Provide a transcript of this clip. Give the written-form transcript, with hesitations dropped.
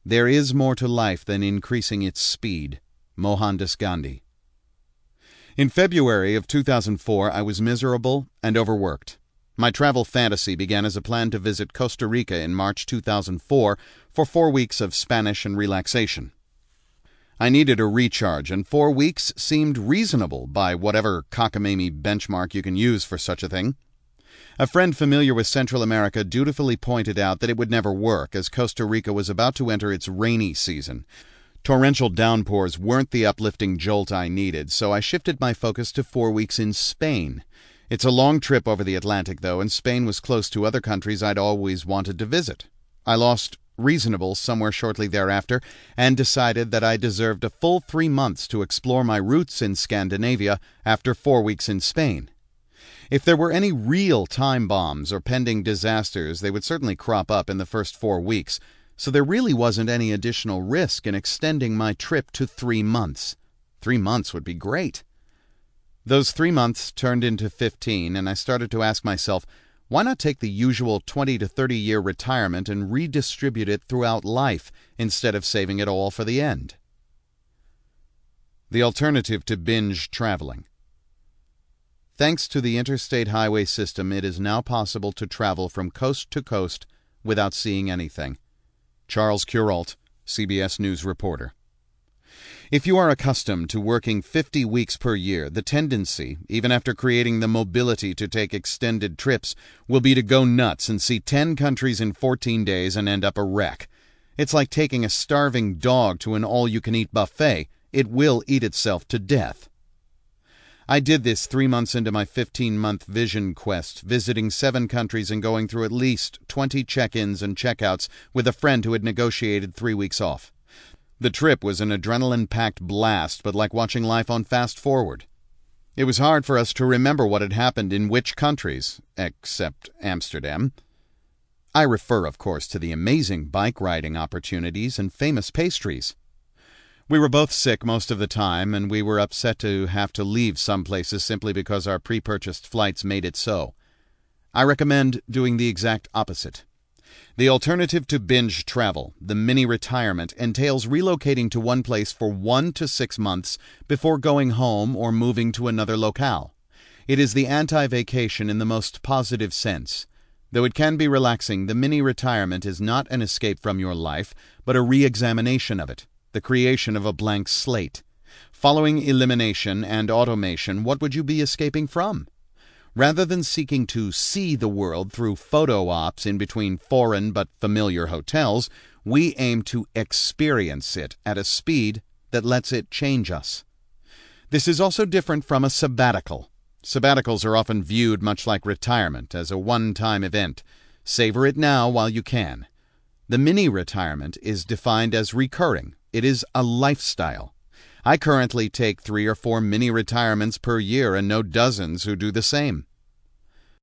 There is more to life than increasing its speed. Mohandas Gandhi. In February of 2004, I was miserable and overworked. My travel fantasy began as a plan to visit Costa Rica in March 2004 for 4 weeks of Spanish and relaxation. I needed a recharge, and 4 weeks seemed reasonable by whatever cockamamie benchmark you can use for such a thing. A friend familiar with Central America dutifully pointed out that it would never work, as Costa Rica was about to enter its rainy season. Torrential downpours weren't the uplifting jolt I needed, so I shifted my focus to 4 weeks in Spain. It's a long trip over the Atlantic, though, and Spain was close to other countries I'd always wanted to visit. I lost reasonable somewhere shortly thereafter, and decided that I deserved a full 3 months to explore my roots in Scandinavia after 4 weeks in Spain. If there were any real time bombs or pending disasters, they would certainly crop up in the first 4 weeks, so there really wasn't any additional risk in extending my trip to 3 months. 3 months would be great. Those 3 months turned into 15, and I started to ask myself, why not take the usual 20 to 30-year retirement and redistribute it throughout life instead of saving it all for the end? The alternative to binge traveling. Thanks to the interstate highway system, it is now possible to travel from coast to coast without seeing anything. Charles Kuralt, CBS News reporter. If you are accustomed to working 50 weeks per year, the tendency, even after creating the mobility to take extended trips, will be to go nuts and see 10 countries in 14 days and end up a wreck. It's like taking a starving dog to an all-you-can-eat buffet. It will eat itself to death. I did this 3 months into my 15-month vision quest, visiting 7 countries and going through at least 20 check-ins and check-outs with a friend who had negotiated 3 weeks off. The trip was an adrenaline-packed blast, but like watching life on fast-forward. It was hard for us to remember what had happened in which countries, except Amsterdam. I refer, of course, to the amazing bike-riding opportunities and famous pastries. We were both sick most of the time, and we were upset to have to leave some places simply because our pre-purchased flights made it so. I recommend doing the exact opposite. The alternative to binge travel, the mini-retirement, entails relocating to one place for 1 to 6 months before going home or moving to another locale. It is the anti-vacation in the most positive sense. Though it can be relaxing, the mini-retirement is not an escape from your life, but a re-examination of it. The creation of a blank slate. Following elimination and automation, what would you be escaping from? Rather than seeking to see the world through photo ops in between foreign but familiar hotels, we aim to experience it at a speed that lets it change us. This is also different from a sabbatical. Sabbaticals are often viewed much like retirement, as a one-time event. Savor it now while you can. The mini-retirement is defined as recurring. It is a lifestyle. I currently take 3 or 4 mini-retirements per year and know dozens who do the same.